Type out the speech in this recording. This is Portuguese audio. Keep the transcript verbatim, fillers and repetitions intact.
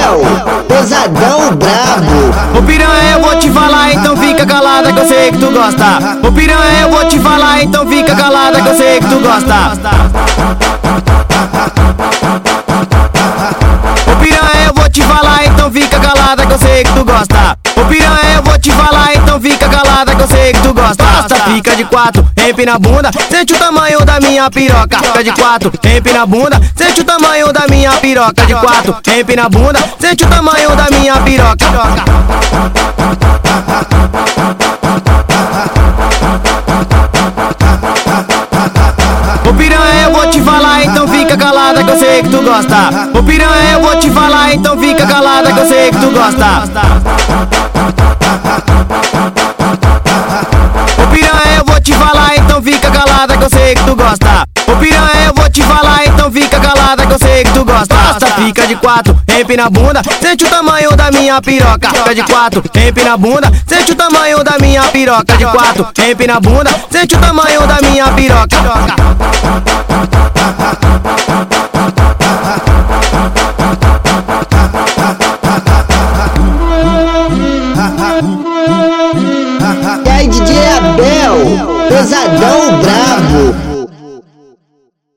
Abel, pesadão brabo. Ô piranha, eu vou te falar, então fica calada que eu sei que tu gosta. Ô piranha, eu vou te falar, então fica calada que eu sei que tu gosta. Ô piranha, eu vou te falar, então fica calada que eu sei que tu gosta. Ô piranha, eu vou te falar, então fica calada que eu sei que tu gosta. Basta, fica de quatro, empina a bunda, sente o tamanho da minha piroca. Fica de quatro, empina a bunda, sente o tamanho da minha piroca. De quatro, empina a bunda, sente o tamanho da minha piroca. Ô piranha, eu vou te falar, então fica calada que eu sei que tu gosta. Ô piranha, eu vou te falar, então fica calada que eu sei que tu gosta. Ô piranha, eu vou te falar, então fica calada que eu sei que tu gosta. Ô piranha, eu vou te falar, então fica calada que eu sei que tu gosta. Basta, fica de quatro, empina a bunda, sente o tamanho da minha piroca. Fica de quatro, empina a bunda, sente o tamanho da minha piroca. De quatro, empina a bunda, sente o tamanho da minha piroca. E aí, D J Abel, pesadão brabo.